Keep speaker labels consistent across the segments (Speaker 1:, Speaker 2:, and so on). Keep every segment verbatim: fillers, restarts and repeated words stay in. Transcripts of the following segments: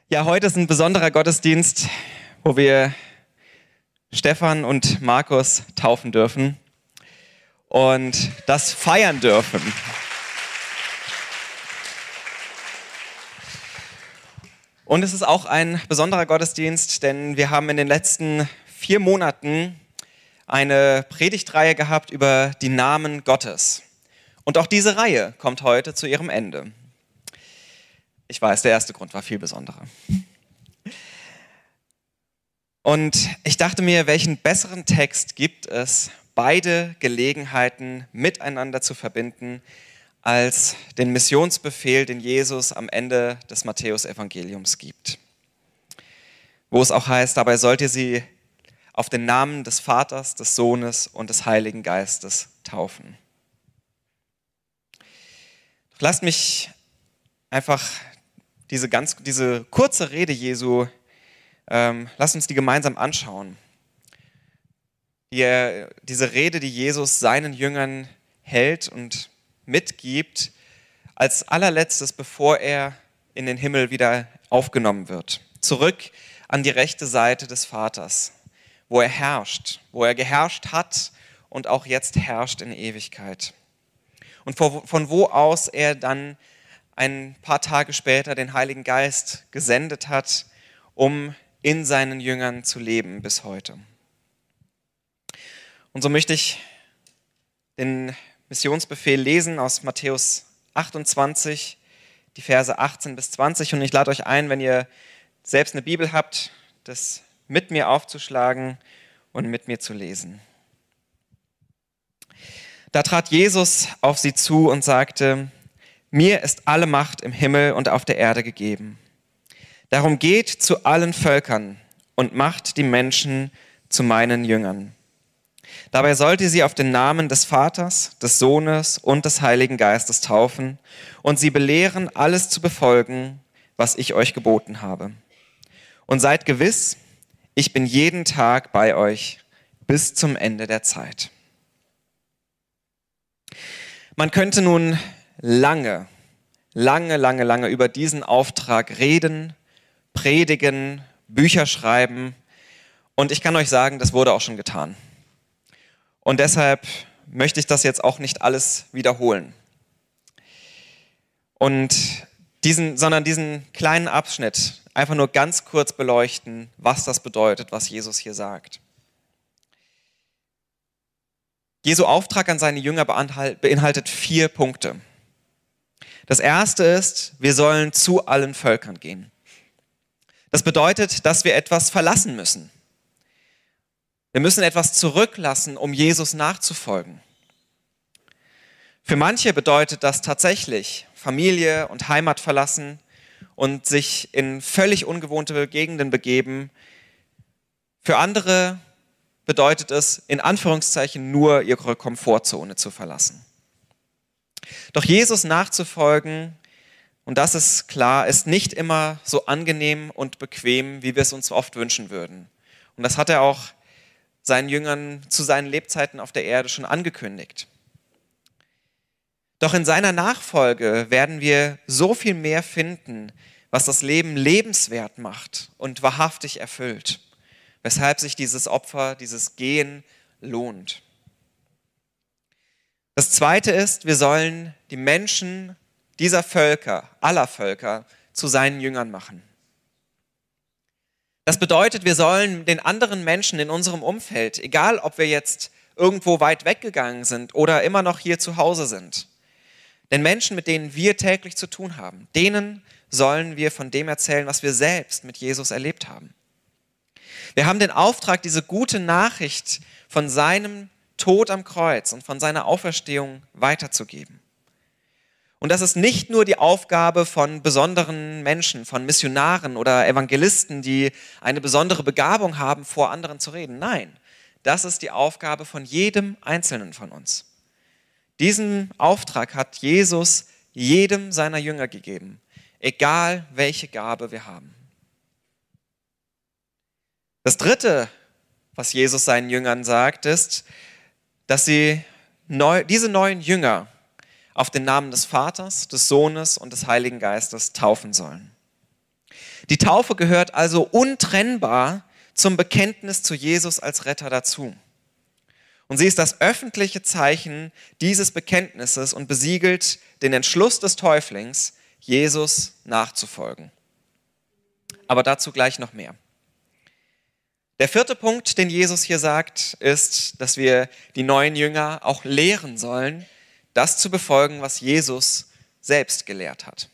Speaker 1: Ja, heute ist ein besonderer Gottesdienst, wo wir Stefan und Markus taufen dürfen und das feiern dürfen. Und es ist auch ein besonderer Gottesdienst, denn wir haben in den letzten vier Monaten eine Predigtreihe gehabt über die Namen Gottes. Und auch diese Reihe kommt heute zu ihrem Ende. Ich weiß, der erste Grund war viel besonderer. Und ich dachte mir, welchen besseren Text gibt es, beide Gelegenheiten miteinander zu verbinden, als den Missionsbefehl, den Jesus am Ende des Matthäus-Evangeliums gibt. Wo es auch heißt, dabei sollt ihr sie auf den Namen des Vaters, des Sohnes und des Heiligen Geistes taufen. Lasst mich einfach diese, ganz, diese kurze Rede Jesu, ähm, lasst uns die gemeinsam anschauen. Die, diese Rede, die Jesus seinen Jüngern hält und mitgibt, als allerletztes, bevor er in den Himmel wieder aufgenommen wird. Zurück an die rechte Seite des Vaters, wo er herrscht, wo er geherrscht hat und auch jetzt herrscht in Ewigkeit. Und von wo aus er dann ein paar Tage später den Heiligen Geist gesendet hat, um in seinen Jüngern zu leben bis heute. Und so möchte ich den Missionsbefehl lesen aus Matthäus achtundzwanzig, die Verse achtzehn bis zwanzig. Und ich lade euch ein, wenn ihr selbst eine Bibel habt, das mit mir aufzuschlagen und mit mir zu lesen. Da trat Jesus auf sie zu und sagte: Mir ist alle Macht im Himmel und auf der Erde gegeben. Darum geht zu allen Völkern und macht die Menschen zu meinen Jüngern. Dabei sollt ihr sie auf den Namen des Vaters, des Sohnes und des Heiligen Geistes taufen und sie belehren, alles zu befolgen, was ich euch geboten habe. Und seid gewiss, ich bin jeden Tag bei euch bis zum Ende der Zeit. Man könnte nun lange, lange, lange, lange über diesen Auftrag reden, predigen, Bücher schreiben. Und ich kann euch sagen, das wurde auch schon getan. Und deshalb möchte ich das jetzt auch nicht alles wiederholen. Und diesen, sondern diesen kleinen Abschnitt einfach nur ganz kurz beleuchten, was das bedeutet, was Jesus hier sagt. Jesu Auftrag an seine Jünger beinhaltet vier Punkte. Das erste ist, wir sollen zu allen Völkern gehen. Das bedeutet, dass wir etwas verlassen müssen. Wir müssen etwas zurücklassen, um Jesus nachzufolgen. Für manche bedeutet das tatsächlich Familie und Heimat verlassen und sich in völlig ungewohnte Gegenden begeben. Für andere bedeutet es, in Anführungszeichen, nur ihre Komfortzone zu verlassen. Doch Jesus nachzufolgen, und das ist klar, ist nicht immer so angenehm und bequem, wie wir es uns oft wünschen würden. Und das hat er auch seinen Jüngern zu seinen Lebzeiten auf der Erde schon angekündigt. Doch in seiner Nachfolge werden wir so viel mehr finden, was das Leben lebenswert macht und wahrhaftig erfüllt, weshalb sich dieses Opfer, dieses Gehen lohnt. Das Zweite ist, wir sollen die Menschen dieser Völker, aller Völker, zu seinen Jüngern machen. Das bedeutet, wir sollen den anderen Menschen in unserem Umfeld, egal ob wir jetzt irgendwo weit weggegangen sind oder immer noch hier zu Hause sind, den Menschen, mit denen wir täglich zu tun haben, denen sollen wir von dem erzählen, was wir selbst mit Jesus erlebt haben. Wir haben den Auftrag, diese gute Nachricht von seinem Tod am Kreuz und von seiner Auferstehung weiterzugeben. Und das ist nicht nur die Aufgabe von besonderen Menschen, von Missionaren oder Evangelisten, die eine besondere Begabung haben, vor anderen zu reden. Nein, das ist die Aufgabe von jedem Einzelnen von uns. Diesen Auftrag hat Jesus jedem seiner Jünger gegeben, egal welche Gabe wir haben. Das Dritte, was Jesus seinen Jüngern sagt, ist, dass sie neu, diese neuen Jünger auf den Namen des Vaters, des Sohnes und des Heiligen Geistes taufen sollen. Die Taufe gehört also untrennbar zum Bekenntnis zu Jesus als Retter dazu. Und sie ist das öffentliche Zeichen dieses Bekenntnisses und besiegelt den Entschluss des Täuflings, Jesus nachzufolgen. Aber dazu gleich noch mehr. Der vierte Punkt, den Jesus hier sagt, ist, dass wir die neuen Jünger auch lehren sollen, das zu befolgen, was Jesus selbst gelehrt hat.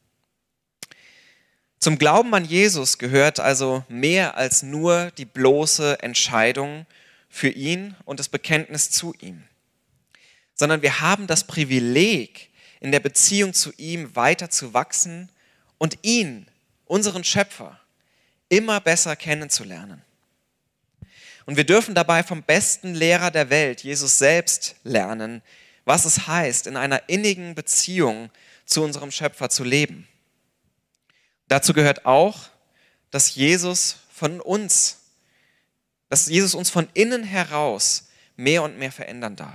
Speaker 1: Zum Glauben an Jesus gehört also mehr als nur die bloße Entscheidung für ihn und das Bekenntnis zu ihm, sondern wir haben das Privileg, in der Beziehung zu ihm weiter zu wachsen und ihn, unseren Schöpfer, immer besser kennenzulernen. Und wir dürfen dabei vom besten Lehrer der Welt, Jesus selbst, lernen, was es heißt, in einer innigen Beziehung zu unserem Schöpfer zu leben. Dazu gehört auch, dass Jesus von uns, dass Jesus uns von innen heraus mehr und mehr verändern darf.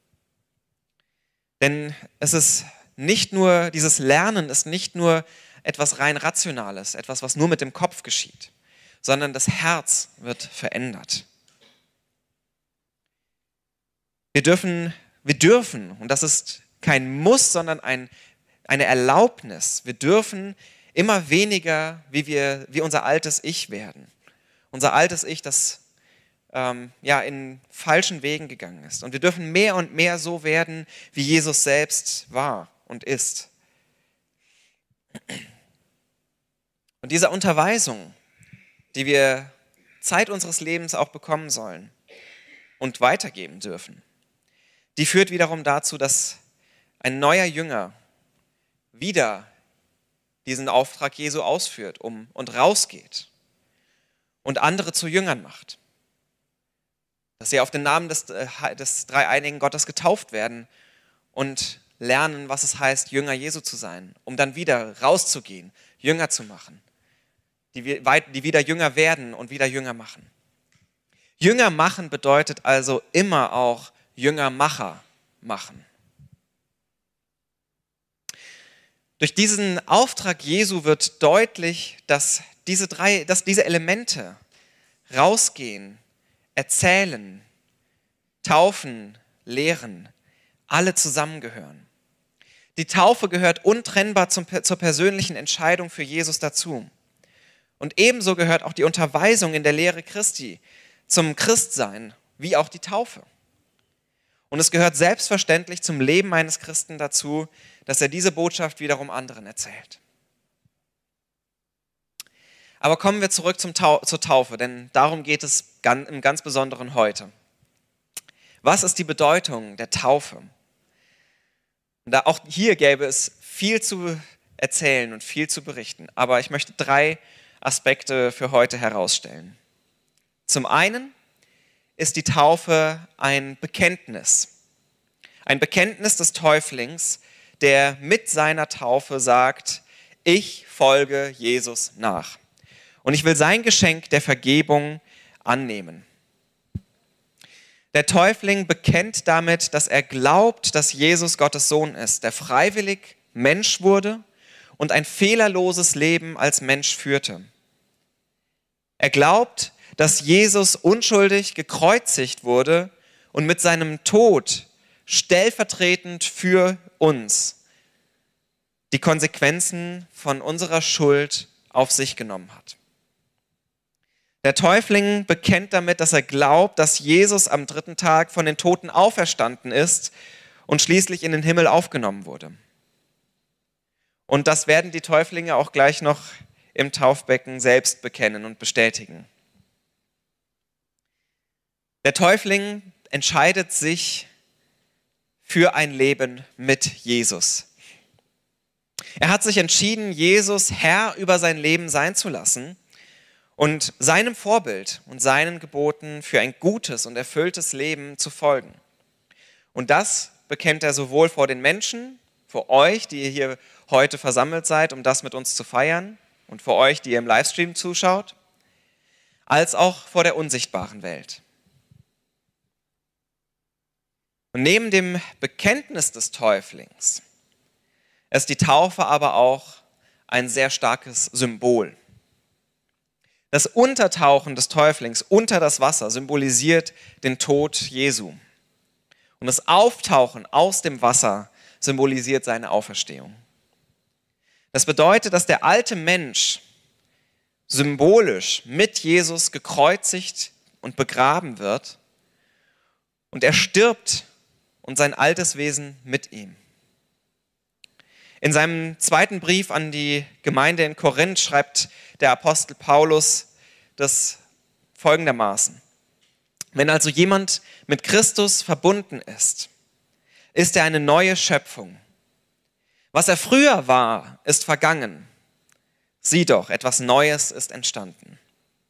Speaker 1: Denn es ist nicht nur, dieses Lernen ist nicht nur etwas rein Rationales, etwas, was nur mit dem Kopf geschieht, sondern das Herz wird verändert. Wir dürfen, wir dürfen, und das ist kein Muss, sondern ein, eine Erlaubnis, wir dürfen immer weniger, wie, wir, wie unser altes Ich werden. Unser altes Ich, das ähm, ja, in falschen Wegen gegangen ist. Und wir dürfen mehr und mehr so werden, wie Jesus selbst war und ist. Und diese Unterweisung, die wir Zeit unseres Lebens auch bekommen sollen und weitergeben dürfen, die führt wiederum dazu, dass ein neuer Jünger wieder diesen Auftrag Jesu ausführt um, und rausgeht und andere zu Jüngern macht. Dass sie auf den Namen des, des dreieinigen Gottes getauft werden und lernen, was es heißt, Jünger Jesu zu sein, um dann wieder rauszugehen, Jünger zu machen, die, die wieder Jünger werden und wieder Jünger machen. Jünger machen bedeutet also immer auch Jüngermacher machen. Durch diesen Auftrag Jesu wird deutlich, dass diese drei, dass diese Elemente rausgehen, erzählen, taufen, lehren, alle zusammengehören. Die Taufe gehört untrennbar zum, zur persönlichen Entscheidung für Jesus dazu. Und ebenso gehört auch die Unterweisung in der Lehre Christi zum Christsein, wie auch die Taufe. Und es gehört selbstverständlich zum Leben eines Christen dazu, dass er diese Botschaft wiederum anderen erzählt. Aber kommen wir zurück zum Tau- zur Taufe, denn darum geht es ganz, im ganz Besonderen heute. Was ist die Bedeutung der Taufe? Und da auch hier gäbe es viel zu erzählen und viel zu berichten, aber ich möchte drei Aspekte für heute herausstellen. Zum einen ist die Taufe ein Bekenntnis. Ein Bekenntnis des Täuflings, der mit seiner Taufe sagt, ich folge Jesus nach. Und ich will sein Geschenk der Vergebung annehmen. Der Täufling bekennt damit, dass er glaubt, dass Jesus Gottes Sohn ist, der freiwillig Mensch wurde und ein fehlerloses Leben als Mensch führte. Er glaubt, dass Jesus unschuldig gekreuzigt wurde und mit seinem Tod stellvertretend für uns die Konsequenzen von unserer Schuld auf sich genommen hat. Der Täufling bekennt damit, dass er glaubt, dass Jesus am dritten Tag von den Toten auferstanden ist und schließlich in den Himmel aufgenommen wurde. Und das werden die Täuflinge auch gleich noch im Taufbecken selbst bekennen und bestätigen. Der Täufling entscheidet sich für ein Leben mit Jesus. Er hat sich entschieden, Jesus Herr über sein Leben sein zu lassen und seinem Vorbild und seinen Geboten für ein gutes und erfülltes Leben zu folgen. Und das bekennt er sowohl vor den Menschen, vor euch, die ihr hier heute versammelt seid, um das mit uns zu feiern, und vor euch, die ihr im Livestream zuschaut, als auch vor der unsichtbaren Welt. Und neben dem Bekenntnis des Täuflings ist die Taufe aber auch ein sehr starkes Symbol. Das Untertauchen des Täuflings unter das Wasser symbolisiert den Tod Jesu. Und das Auftauchen aus dem Wasser symbolisiert seine Auferstehung. Das bedeutet, dass der alte Mensch symbolisch mit Jesus gekreuzigt und begraben wird und er stirbt und sein altes Wesen mit ihm. In seinem zweiten Brief an die Gemeinde in Korinth schreibt der Apostel Paulus das folgendermaßen: Wenn also jemand mit Christus verbunden ist, ist er eine neue Schöpfung. Was er früher war, ist vergangen. Sieh doch, etwas Neues ist entstanden.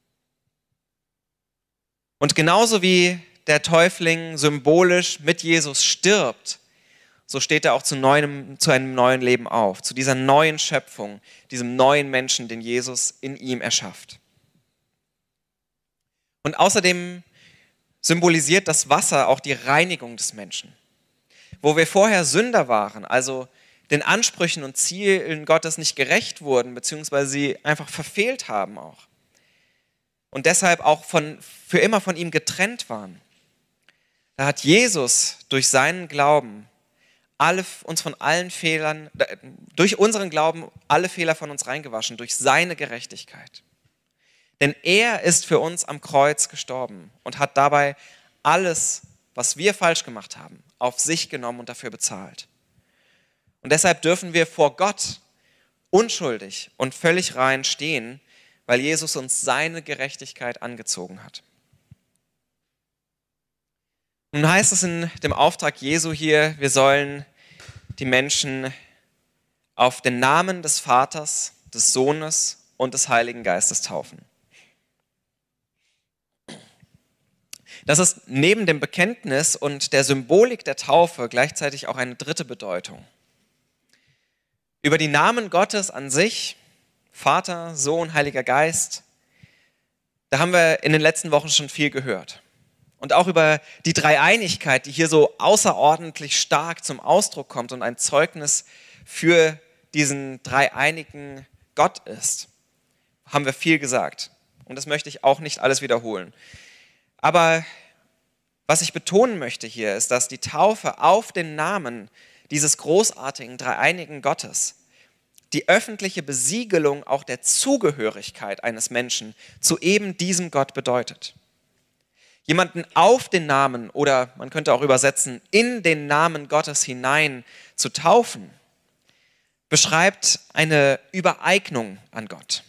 Speaker 1: Und genauso wie der Täufling symbolisch mit Jesus stirbt, so steht er auch zu, neuem, zu einem neuen Leben auf, zu dieser neuen Schöpfung, diesem neuen Menschen, den Jesus in ihm erschafft. Und außerdem symbolisiert das Wasser auch die Reinigung des Menschen. Wo wir vorher Sünder waren, also den Ansprüchen und Zielen Gottes nicht gerecht wurden, beziehungsweise sie einfach verfehlt haben auch und deshalb auch von, für immer von ihm getrennt waren, da hat Jesus durch seinen Glauben alle, uns von allen Fehlern, durch unseren Glauben alle Fehler von uns reingewaschen, durch seine Gerechtigkeit. Denn er ist für uns am Kreuz gestorben und hat dabei alles, was wir falsch gemacht haben, auf sich genommen und dafür bezahlt. Und deshalb dürfen wir vor Gott unschuldig und völlig rein stehen, weil Jesus uns seine Gerechtigkeit angezogen hat. Nun heißt es in dem Auftrag Jesu hier, wir sollen die Menschen auf den Namen des Vaters, des Sohnes und des Heiligen Geistes taufen. Das ist neben dem Bekenntnis und der Symbolik der Taufe gleichzeitig auch eine dritte Bedeutung. Über die Namen Gottes an sich, Vater, Sohn, Heiliger Geist, da haben wir in den letzten Wochen schon viel gehört. Und auch über die Dreieinigkeit, die hier so außerordentlich stark zum Ausdruck kommt und ein Zeugnis für diesen dreieinigen Gott ist, haben wir viel gesagt. Und das möchte ich auch nicht alles wiederholen. Aber was ich betonen möchte hier ist, dass die Taufe auf den Namen dieses großartigen dreieinigen Gottes die öffentliche Besiegelung auch der Zugehörigkeit eines Menschen zu eben diesem Gott bedeutet. Jemanden auf den Namen oder man könnte auch übersetzen, in den Namen Gottes hinein zu taufen, beschreibt eine Übereignung an Gott.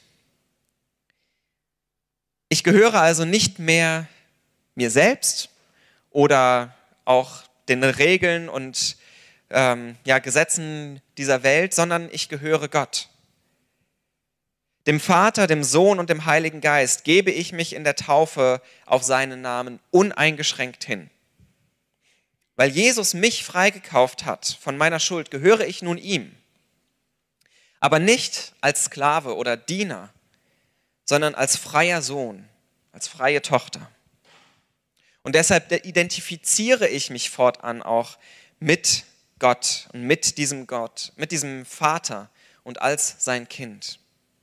Speaker 1: Ich gehöre also nicht mehr mir selbst oder auch den Regeln und ähm, ja, Gesetzen dieser Welt, sondern ich gehöre Gott. Dem Vater, dem Sohn und dem Heiligen Geist gebe ich mich in der Taufe auf seinen Namen uneingeschränkt hin. Weil Jesus mich freigekauft hat von meiner Schuld, gehöre ich nun ihm. Aber nicht als Sklave oder Diener, sondern als freier Sohn, als freie Tochter. Und deshalb identifiziere ich mich fortan auch mit Gott und mit diesem Gott, mit diesem Vater und als sein Kind.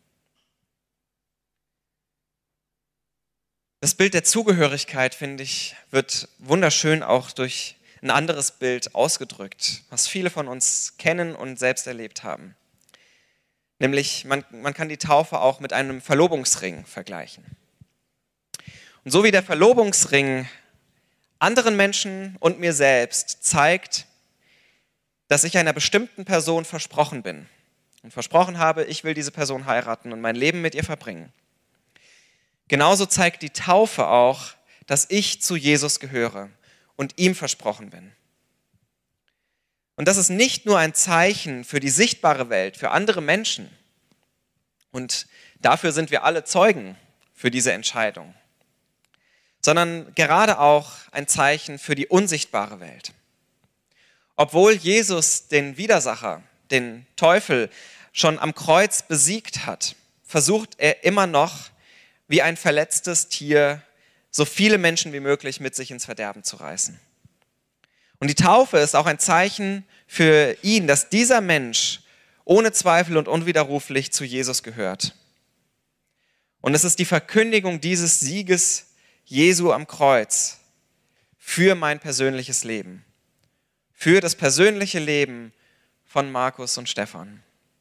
Speaker 1: Das Bild der Zugehörigkeit, finde ich, wird wunderschön auch durch ein anderes Bild ausgedrückt, was viele von uns kennen und selbst erlebt haben. Nämlich, man, man kann die Taufe auch mit einem Verlobungsring vergleichen. Und so wie der Verlobungsring anderen Menschen und mir selbst zeigt, dass ich einer bestimmten Person versprochen bin und versprochen habe, ich will diese Person heiraten und mein Leben mit ihr verbringen. Genauso zeigt die Taufe auch, dass ich zu Jesus gehöre und ihm versprochen bin. Und das ist nicht nur ein Zeichen für die sichtbare Welt, für andere Menschen. Und dafür sind wir alle Zeugen für diese Entscheidung. Sondern gerade auch ein Zeichen für die unsichtbare Welt. Obwohl Jesus den Widersacher, den Teufel, schon am Kreuz besiegt hat, versucht er immer noch, wie ein verletztes Tier, so viele Menschen wie möglich mit sich ins Verderben zu reißen. Und die Taufe ist auch ein Zeichen für ihn, dass dieser Mensch ohne Zweifel und unwiderruflich zu Jesus gehört. Und es ist die Verkündigung dieses Sieges Jesu am Kreuz für mein persönliches Leben, für das persönliche Leben von Markus und Stefan.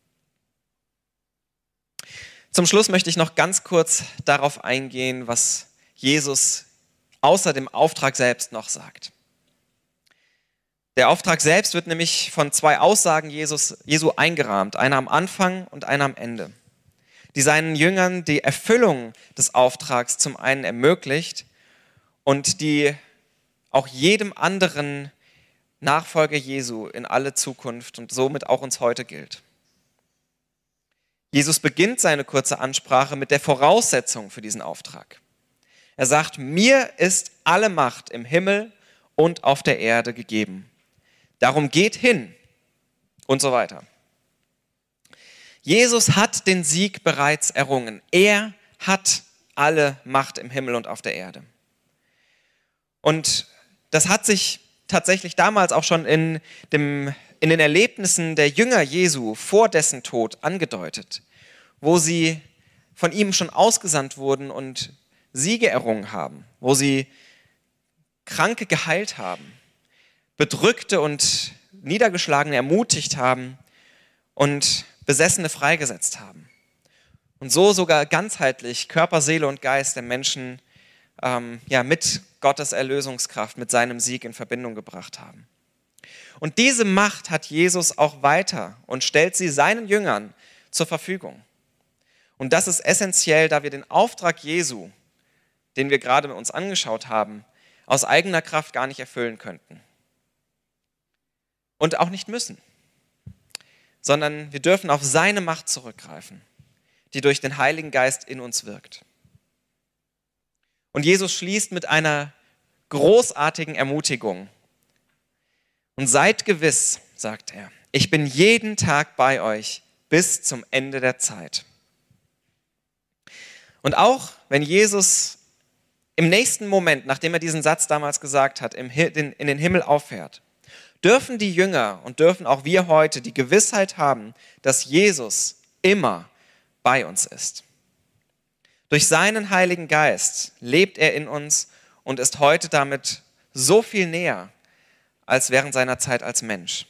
Speaker 1: Zum Schluss möchte ich noch ganz kurz darauf eingehen, was Jesus außer dem Auftrag selbst noch sagt. Der Auftrag selbst wird nämlich von zwei Aussagen Jesus, Jesu eingerahmt, einer am Anfang und einer am Ende, die seinen Jüngern die Erfüllung des Auftrags zum einen ermöglicht und die auch jedem anderen Nachfolger Jesu in alle Zukunft und somit auch uns heute gilt. Jesus beginnt seine kurze Ansprache mit der Voraussetzung für diesen Auftrag. Er sagt, mir ist alle Macht im Himmel und auf der Erde gegeben. Darum geht hin und so weiter. Jesus hat den Sieg bereits errungen. Er hat alle Macht im Himmel und auf der Erde. Und das hat sich tatsächlich damals auch schon in, dem, in den Erlebnissen der Jünger Jesu vor dessen Tod angedeutet, wo sie von ihm schon ausgesandt wurden und Siege errungen haben, wo sie Kranke geheilt haben, Bedrückte und Niedergeschlagene ermutigt haben und Besessene freigesetzt haben. Und so sogar ganzheitlich Körper, Seele und Geist der Menschen ähm, ja, mit Gottes Erlösungskraft, mit seinem Sieg in Verbindung gebracht haben. Und diese Macht hat Jesus auch weiter und stellt sie seinen Jüngern zur Verfügung. Und das ist essentiell, da wir den Auftrag Jesu, den wir gerade uns angeschaut haben, aus eigener Kraft gar nicht erfüllen könnten. Und auch nicht müssen, sondern wir dürfen auf seine Macht zurückgreifen, die durch den Heiligen Geist in uns wirkt. Und Jesus schließt mit einer großartigen Ermutigung. Und seid gewiss, sagt er, ich bin jeden Tag bei euch bis zum Ende der Zeit. Und auch wenn Jesus im nächsten Moment, nachdem er diesen Satz damals gesagt hat, in den Himmel auffährt, dürfen die Jünger und dürfen auch wir heute die Gewissheit haben, dass Jesus immer bei uns ist. Durch seinen Heiligen Geist lebt er in uns und ist heute damit so viel näher als während seiner Zeit als Mensch.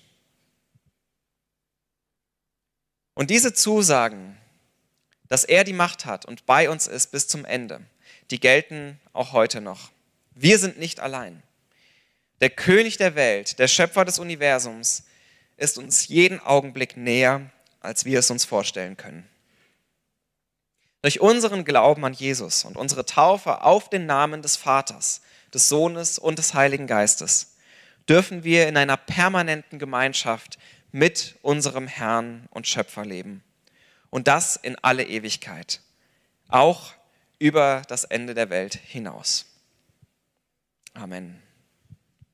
Speaker 1: Und diese Zusagen, dass er die Macht hat und bei uns ist bis zum Ende, die gelten auch heute noch. Wir sind nicht allein. Der König der Welt, der Schöpfer des Universums, ist uns jeden Augenblick näher, als wir es uns vorstellen können. Durch unseren Glauben an Jesus und unsere Taufe auf den Namen des Vaters, des Sohnes und des Heiligen Geistes dürfen wir in einer permanenten Gemeinschaft mit unserem Herrn und Schöpfer leben. Und das in alle Ewigkeit, auch über das Ende der Welt hinaus. Amen.